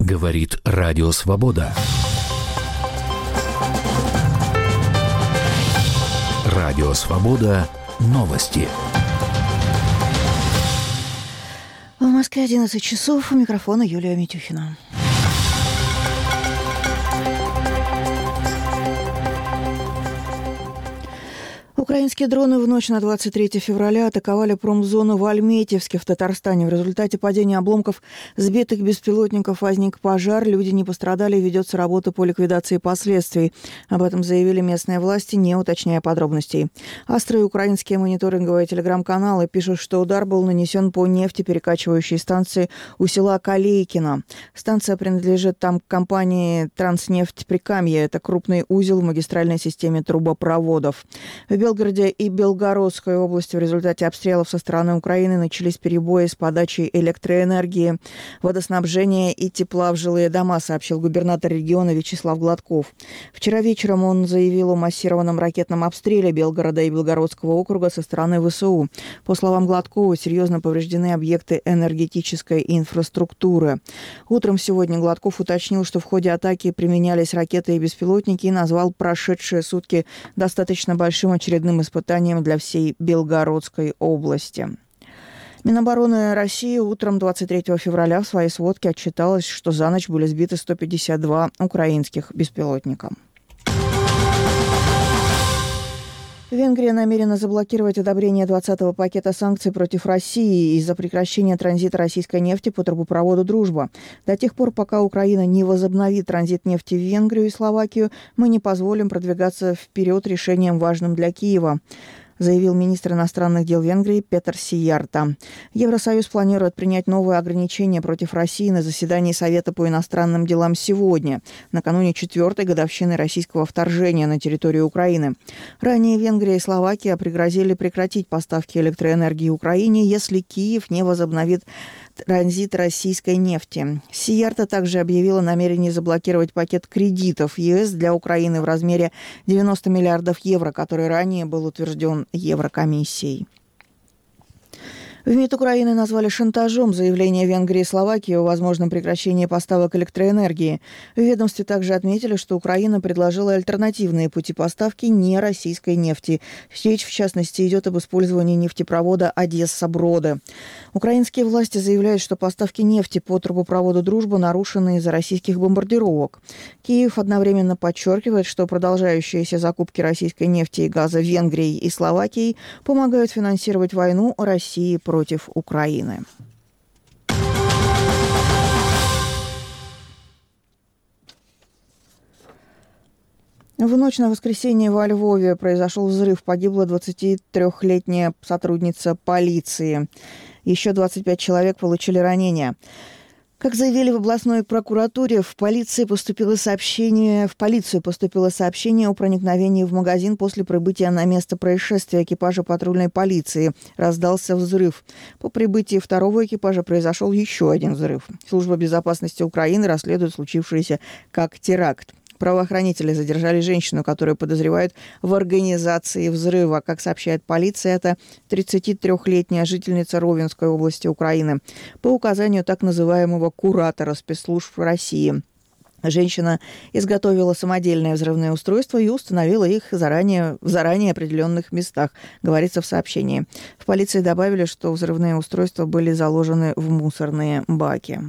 Говорит Радио Свобода. Радио Свобода. Новости. В Москве 11 часов. У микрофона Юлия Митюхина. Украинские дроны в ночь на 23 февраля атаковали промзону в Альметьевске в Татарстане. В результате падения обломков сбитых беспилотников возник пожар. Люди не пострадали, ведется работа по ликвидации последствий. Об этом заявили местные власти, не уточняя подробностей. Острые украинские мониторинговые телеграм-каналы пишут, что удар был нанесен по нефтеперекачивающей станции у села Калейкино. Станция принадлежит там компании «Транснефть Прикамье». Это крупный узел в магистральной системе трубопроводов. В Белгороде и Белгородской области в результате обстрелов со стороны Украины начались перебои с подачей электроэнергии, водоснабжения и тепла в жилые дома, сообщил губернатор региона Вячеслав Гладков. Вчера вечером он заявил о массированном ракетном обстреле Белгорода и Белгородского округа со стороны ВСУ. По словам Гладкова, серьезно повреждены объекты энергетической инфраструктуры. Утром сегодня Гладков уточнил, что в ходе атаки применялись ракеты и беспилотники, и назвал прошедшие сутки достаточно большим очередным испытанием для всей Белгородской области. Минобороны России утром 23 февраля в своей сводке отчиталось, что за ночь были сбиты 152 украинских беспилотника. Венгрия намерена заблокировать одобрение 20-го пакета санкций против России из-за прекращения транзита российской нефти по трубопроводу «Дружба». До тех пор, пока Украина не возобновит транзит нефти в Венгрию и Словакию, мы не позволим продвигаться вперед решением, важным для Киева, заявил министр иностранных дел Венгрии Петер Сиярта. Евросоюз планирует принять новые ограничения против России на заседании Совета по иностранным делам сегодня, накануне 4-й годовщины российского вторжения на территорию Украины. Ранее Венгрия и Словакия пригрозили прекратить поставки электроэнергии Украине, если Киев не возобновит транзит российской нефти. Сиярта также объявила намерение заблокировать пакет кредитов ЕС для Украины в размере 90 миллиардов евро, который ранее был утвержден Еврокомиссией. В МИД Украины назвали шантажом заявление Венгрии и Словакии о возможном прекращении поставок электроэнергии. В ведомстве также отметили, что Украина предложила альтернативные пути поставки нероссийской нефти. Речь, в частности, идет об использовании нефтепровода Одесса-Броды. Украинские власти заявляют, что поставки нефти по трубопроводу «Дружба» нарушены из-за российских бомбардировок. Киев одновременно подчеркивает, что продолжающиеся закупки российской нефти и газа Венгрией и Словакией помогают финансировать войну России против Украины. В ночь на воскресенье во Львове произошел взрыв. Погибла 23-летняя сотрудница полиции. Еще 25 человек получили ранения. Как заявили в областной прокуратуре, в полицию поступило сообщение о проникновении в магазин после прибытия на место происшествия экипажа патрульной полиции. Раздался взрыв. По прибытии второго экипажа произошел еще один взрыв. Служба безопасности Украины расследует случившееся как теракт. Правоохранители задержали женщину, которую подозревают в организации взрыва. Как сообщает полиция, это 33-летняя жительница Ровенской области Украины. По указанию так называемого куратора спецслужб России. Женщина изготовила самодельные взрывные устройства и установила их в заранее определенных местах, говорится в сообщении. В полиции добавили, что взрывные устройства были заложены в мусорные баки.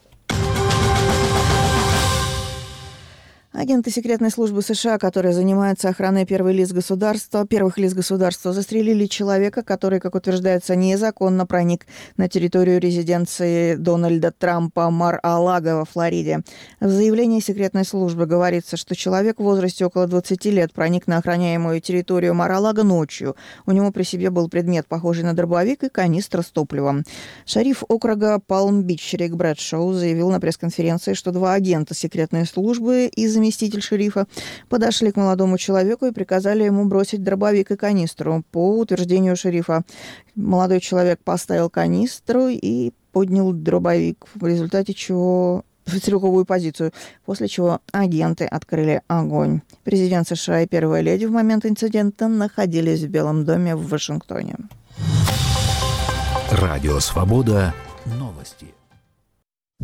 Агенты секретной службы США, которые занимаются охраной первых лиц государства, застрелили человека, который, как утверждается, незаконно проник на территорию резиденции Дональда Трампа Мар-а-Лаго во Флориде. В заявлении секретной службы говорится, что человек в возрасте около 20 лет проник на охраняемую территорию Мар-а-Лаго ночью. У него при себе был предмет, похожий на дробовик, и канистра с топливом. Шериф округа Палм-Бич Рик Брэдшоу заявил на пресс-конференции, что 2 агента секретной службы и заместитель шерифа подошли к молодому человеку и приказали ему бросить дробовик и канистру. По утверждению шерифа, молодой человек поставил канистру и поднял дробовик, в результате чего в стрелковую позицию, после чего агенты открыли огонь. Президент США и первая леди в момент инцидента находились в Белом доме в Вашингтоне. Радио Свобода. Новости.